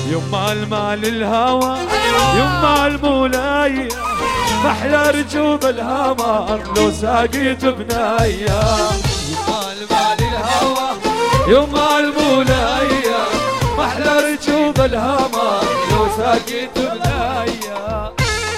يما المال الهوى يما المولاي محلى رجوب الهمر لو ساقيت بنايا. يما المال الهوى يما المولاي محلى رجوب الهمر لو ساقيت بنايا.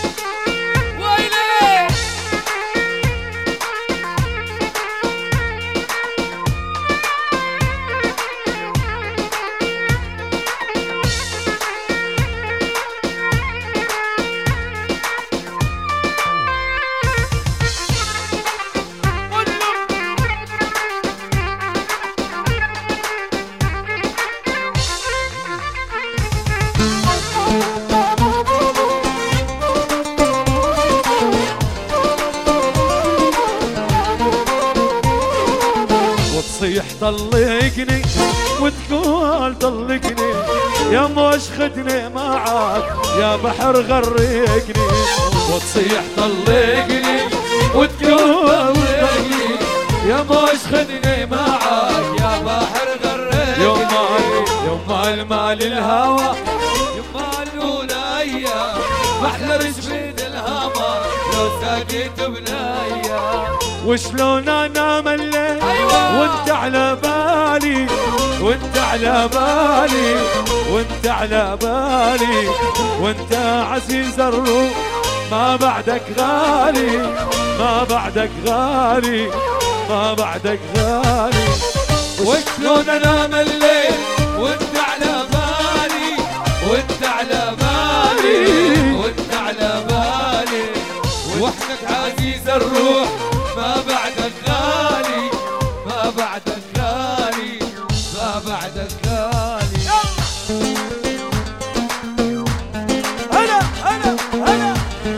وتصيح طلقني وتقول طلقني يا موش خدني معاك يا بحر غرقني. وتصيح طلقني وتقول طلقني يا موش خدني معاك يا بحر غرقني. يما المال الهوى يما الولاية محلى رجبين الهمر لو ساقيت بنايا. وشلون انا مليت وانت على بالي وانت على بالي وانت على بالي وانت عزيز الروح ما بعدك غالي ما بعدك غالي ما بعدك غالي. وشلون انا مليت وانت على بالي وانت على بالي وانت على بالي وحدك عزيز الروح ما بعدك غالي ما بعدك غالي ما بعدك غالي. أنا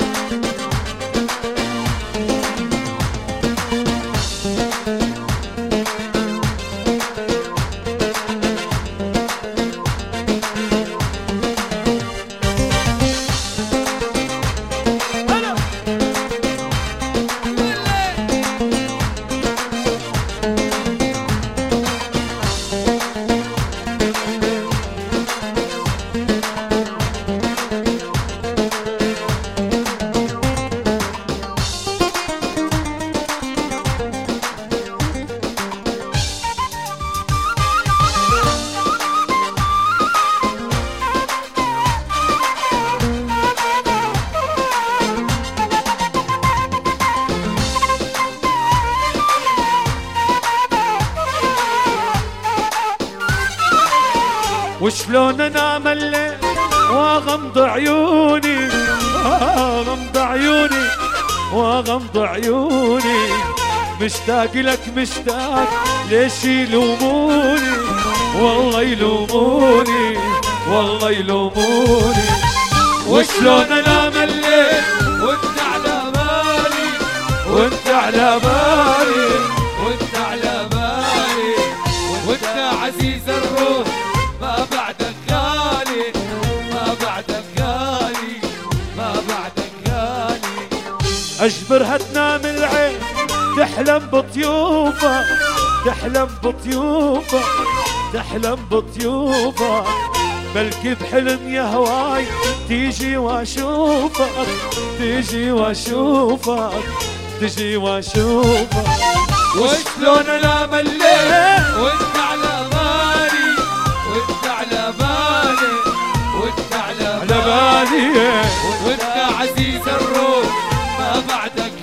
وشلون انا مليت واغمض عيوني واغمض عيوني واغمض عيوني مشتاق لك مشتاق ليش يلوموني والله يلوموني والله يلوموني. وشلون انا مليت وانت على بالي وانت على بالي وانت على بالي وانت عزيز الروح ما بعدك غالي ما بعدك غالي ما بعدك غالي. اجبرها تنام العين تحلم بطيوفك تحلم بطيوفك تحلم بطيوفك بلكي بحلم يا هواي تيجي واشوفك تيجي واشوفك تيجي واشوفك. وشلون انا مليت وانت على بالي وانت على بالي وانت على بالي بالي وانت عزيز الروح ما بعدك